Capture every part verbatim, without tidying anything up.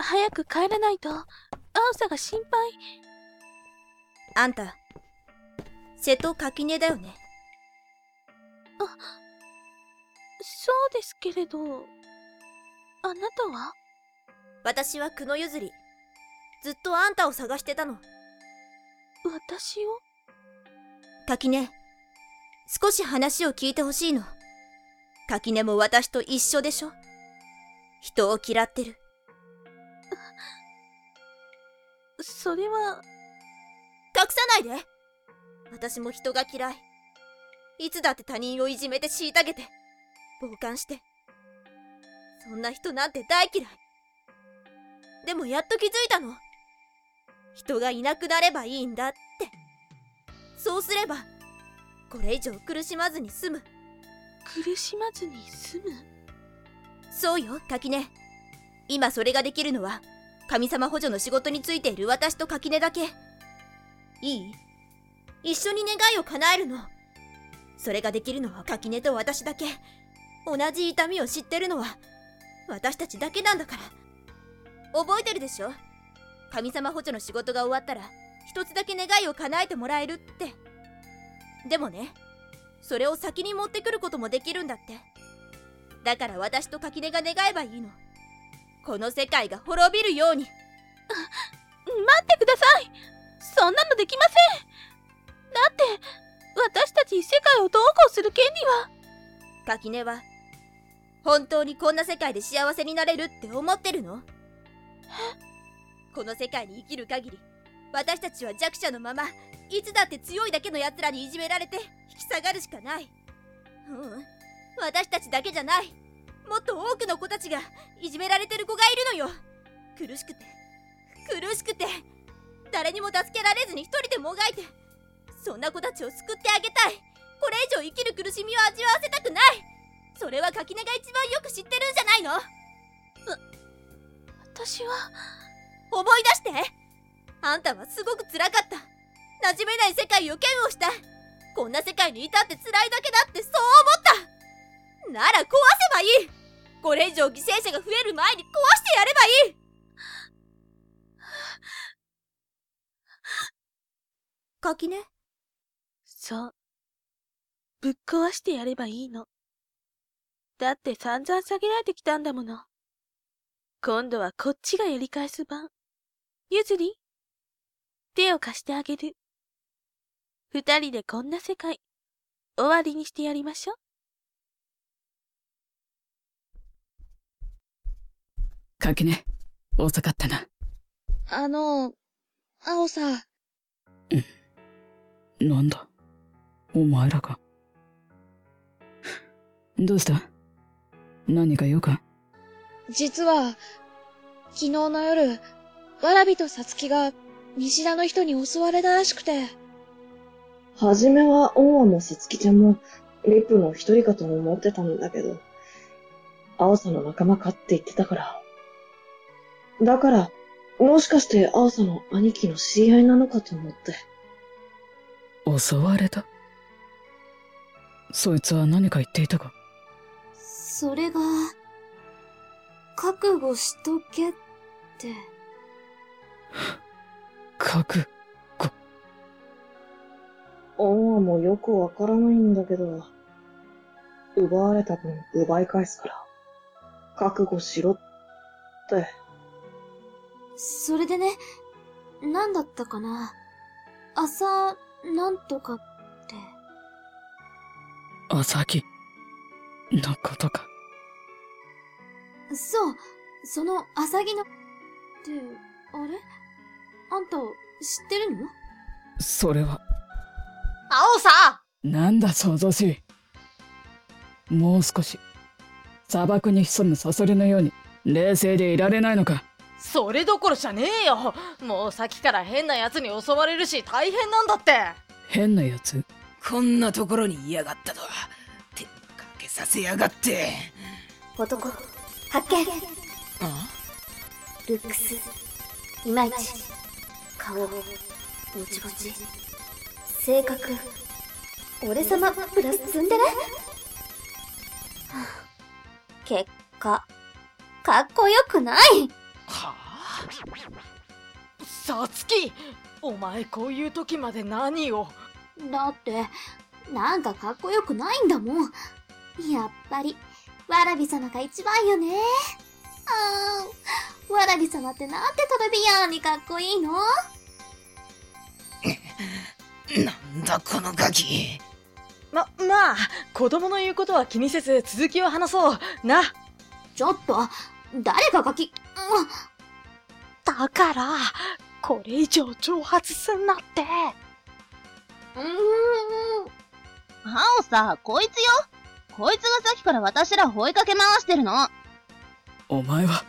早く帰らないとアオサが心配。 あんた瀬戸垣根だよね。 あ、そうですけれど、あなたは？ 私は久野ゆずり。ずっとあんたを探してたの。 私を？ 垣根、少し話を聞いてほしいの。垣根も私と一緒でしょ。人を嫌ってる。 それは。 隠さないで。私も人が嫌い。いつだって他人をいじめて虐げて傍観して、そんな人なんて大嫌い。でもやっと気づいたの。人がいなくなればいいんだって。そうすればこれ以上苦しまずに済む。 苦しまずに済む？ そうよ垣根。今それができるのは神様補助の仕事についている私と垣根だけ。いい？一緒に願いを叶えるの。それができるのは垣根と私だけ。同じ痛みを知ってるのは私たちだけなんだから。覚えてるでしょ？神様補助の仕事が終わったら一つだけ願いを叶えてもらえるって。でもね、それを先に持ってくることもできるんだって。だから私と垣根が願えばいいの。この世界が滅びるように。 待ってください。そんなのできません。だって私たち世界をどうこうする権利は。 垣根は本当にこんな世界で幸せになれるって思ってるの？この世界に生きる限り私たちは弱者のまま、いつだって強いだけのやつらにいじめられて引き下がるしかない。ううん、私たちだけじゃない。もっと多くの子たちがいじめられてる子がいるのよ。苦しくて苦しくて誰にも助けられずに一人でもがいて、そんな子たちを救ってあげたい。これ以上生きる苦しみを味わわせたくない。それは垣根が一番よく知ってるんじゃないの？ 私は。 思い出して。あんたはすごく辛かった。馴染めない世界を嫌悪した。こんな世界にいたって辛いだけだってそう思った。なら壊せばいい。これ以上犠牲者が増える前に壊してやればいい。垣根？ そう。ぶっ壊してやればいいの。だって散々下げられてきたんだもの。今度はこっちがやり返す番。ゆずり、手を貸してあげる。二人でこんな世界、終わりにしてやりましょう。 垣根、遅かったな。 あの、青さ。 ん、なんだ、お前らか。どうした？何か用か？ 実は、昨日の夜、わらびとさつきが西田の人に襲われたらしくて。 はじめはオンワもさつきちゃんもリップの一人かと思ってたんだけど、青さの仲間かって言ってたから。だから、もしかして青さの兄貴の知り合いなのかと思って。 襲われた？そいつは何か言っていたか？ それが、覚悟しとけって。 覚悟。 オンワもよくわからないんだけど、奪われた分奪い返すから、覚悟しろって。 それでね、なんだったかな。朝、なんとかって。 朝木のことか。 そう、その朝木の、って、あれ？あんた、知ってるの？ それは。 青さ！ なんだ想像しい。もう少し、砂漠に潜むサソリのように、冷静でいられないのか。 それどころじゃねえよ。もうさっきから変な奴に襲われるし大変なんだって。 変なやつ？ こんなところにいやがったとは手かけさせやがって。 男発見。 あ？ ルックスいまいち、顔ぼちぼち、性格俺様プラスツンデレ。結果かっこよくない。 はあ？ さつき、お前こういう時まで何を。 だって、なんかかっこよくないんだもん。やっぱり、わらび様が一番よね。あー、わらび様ってなんてトレビアンにかっこいいの？ なんだこのガキ。 ま、まあ、子供の言うことは気にせず続きを話そう。な。 ちょっと、誰がガキ、 だから、これ以上挑発すんなって。 うーん。 ハオさ、こいつよ。こいつがさっきから私ら追いかけ回してるの。 お前は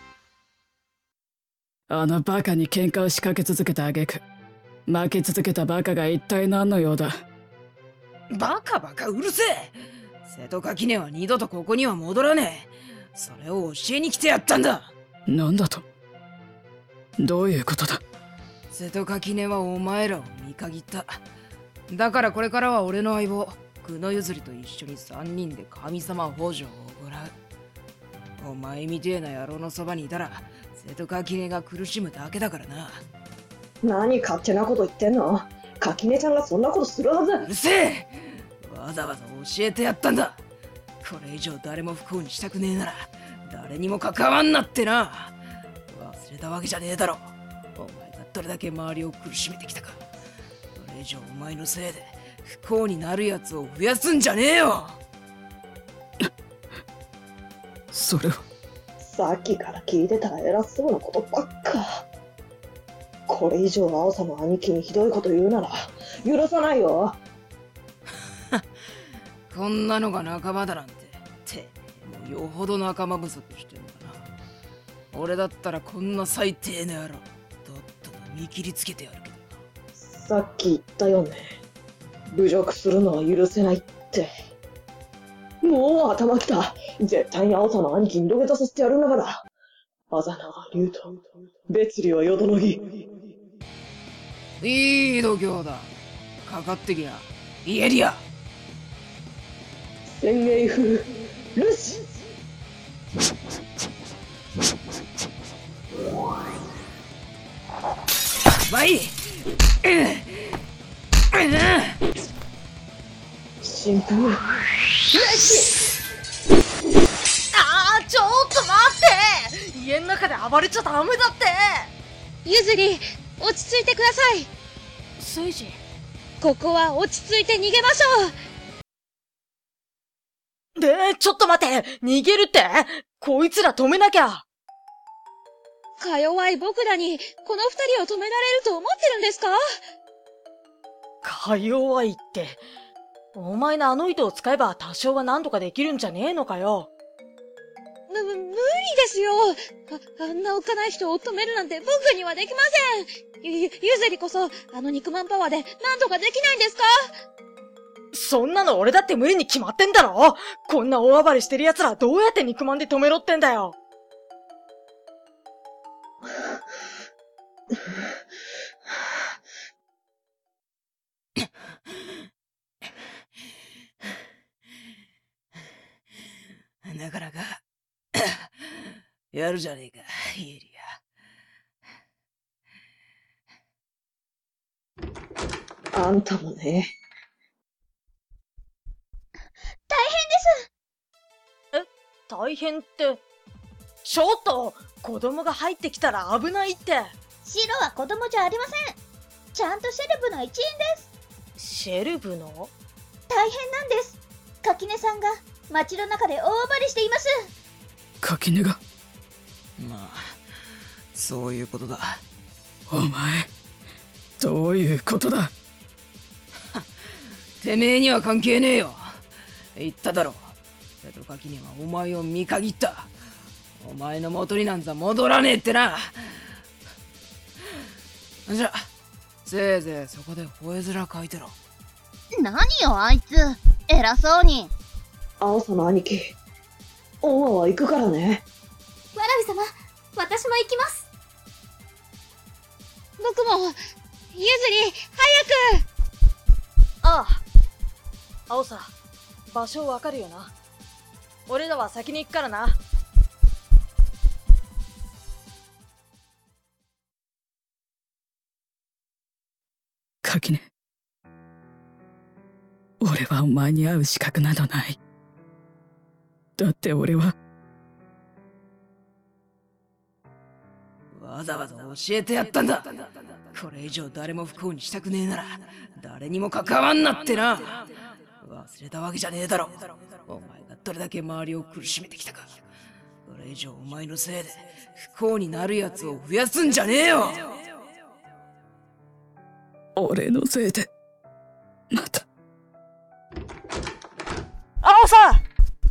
あのバカに喧嘩を仕掛け続けた挙句、負け続けたバカが一体何の用だ。 バカバカうるせえ。瀬戸垣根は二度とここには戻らねえ。それを教えに来てやったんだ。 なんだと？どういうことだ？ 瀬戸垣根はお前らを見限った。だからこれからは俺の相棒久野譲りと一緒に三人で神様北条を行う。お前みてえな野郎のそばにいたら瀬戸垣根が苦しむだけだからな。 何勝手なこと言ってんの？垣根ちゃんがそんなことするはず。 うるせえ。わざわざ教えてやったんだ。これ以上誰も不幸にしたくねえなら誰にも関わんなってな。忘れたわけじゃねえだろ。お前がどれだけ周りを苦しめてきたか。これ以上お前のせいで不幸になるやつを増やすんじゃねえよ。 それはさっきから聞いてたら偉そうなことばっか。これ以上青さの兄貴にひどいこと言うなら許さないよ。 こんなのが仲間だなんて。てめえもよほど仲間不足してんだな。俺だったらこんな最低な野郎とっとと見切りつけてやるけどな。 さっき言ったよね。侮辱するのは許せないって。もう頭きた。絶対に青さの兄貴に土下座させてやるんだから。あざなは竜と別離は淀の儀。 いい度胸だ。かかってきやイエリア。 千栄風ルシ。 バイ新風ルシ。 あー、ちょっと待って。家の中で暴れちゃダメだって。 ゆずり、落ち着いてください。 聖司、 ここは落ち着いて逃げましょう。 で、ちょっと待って。逃げるって？こいつら止めなきゃ。 か弱い僕らにこの二人を止められると思ってるんですか？ か弱いって。お前のあの糸を使えば多少は何とかできるんじゃねえのかよ。 む、無理ですよ。あ、あんな幼い人を止めるなんて僕にはできません。ゆ、ゆずりこそ、あの肉まんパワーで何とかできないんですか？ そんなの俺だって無理に決まってんだろ。こんな大暴れしてる奴らどうやって肉まんで止めろってんだよ。 なかなかやるじゃねえかイエリあんたもね。 大変です。 え、大変って。ちょっと子供が入ってきたら危ないって。 シロは子供じゃありません。ちゃんとシェルブの一員です。 シェルブの？ 大変なんです。垣根さんが街の中で大暴れしています。 垣根が？ まあそういうことだ。 お前どういうことだ？ てめえには関係ねえよ。言っただろ。瀬戸垣根はお前を見限った。お前の元になんざ戻らねえってな。じゃせいぜいそこで吠え面かいてろ。 何よあいつ、偉そうに。 青さの兄貴、恩和は行くからね。 わらび様、私も行きます。 僕も、ゆずり、早く。 ああ、青さ、場所わかるよな。俺らは先に行くからな。 垣根。俺はお前に会う資格などない。だって俺はわざわざ教えてやったんだ。これ以上誰も不幸にしたくねえなら誰にも関わんなってな。忘れたわけじゃねえだろ。お前がどれだけ周りを苦しめてきたか。これ以上お前のせいで不幸になるやつを増やすんじゃねえよ。 俺のせいでまた。 青さん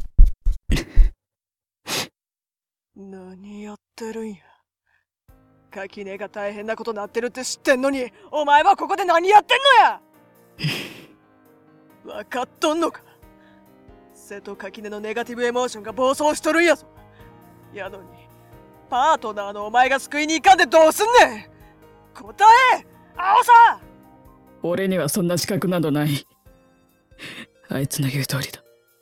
何やってるんや。垣根が大変なことなってるって知ってんのに、お前はここで何やってんのや分かっとんのか。瀬戸垣根のネガティブエモーションが暴走しとるんやぞ。やのにパートナーのお前が救いに行かんでどうすんねん。答え青さん。 俺にはそんな資格などない。あいつの言う通りだ。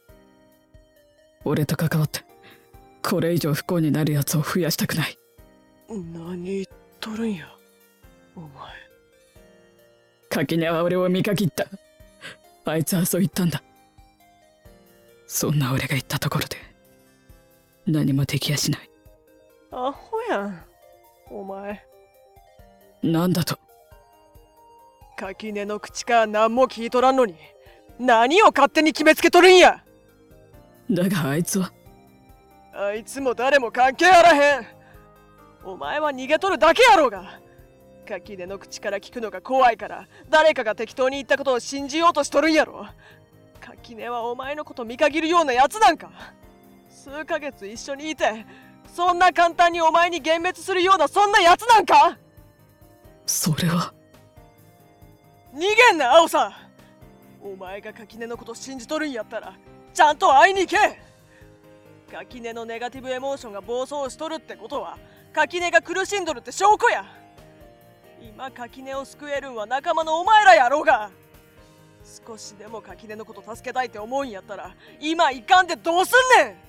俺と関わってこれ以上不幸になるやつを増やしたくない。 何言っとるんやお前。 垣根は俺を見限った。あいつはそう言ったんだ。そんな俺が言ったところで何もできやしない。 アホやんお前。 なんだと。 垣根の口から何も聞いとらんのに何を勝手に決めつけとるんや。 だがあいつはあいつも誰も関係あらへん。お前は逃げとるだけやろうが。垣根の口から聞くのが怖いから誰かが適当に言ったことを信じようとしとるんやろ。垣根はお前のこと見限るようなやつなんか。数ヶ月一緒にいてそんな簡単にお前に幻滅するようなそんなやつなんか。 それは逃げんな青さん。お前が垣根のこと信じとるんやったらちゃんと会いに行け。垣根のネガティブエモーションが暴走しとるってことは垣根が苦しんどるって証拠や。今垣根を救えるんは仲間のお前らやろうが。少しでも垣根のこと助けたいって思うんやったら今行かんでどうすんね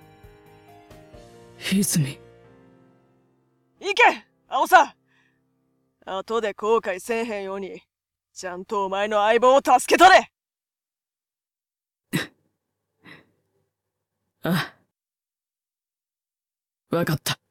ん。泉行け青さん。後で後悔せえへんようにちゃんとお前の相棒を助けとれ。 ああ、わかった。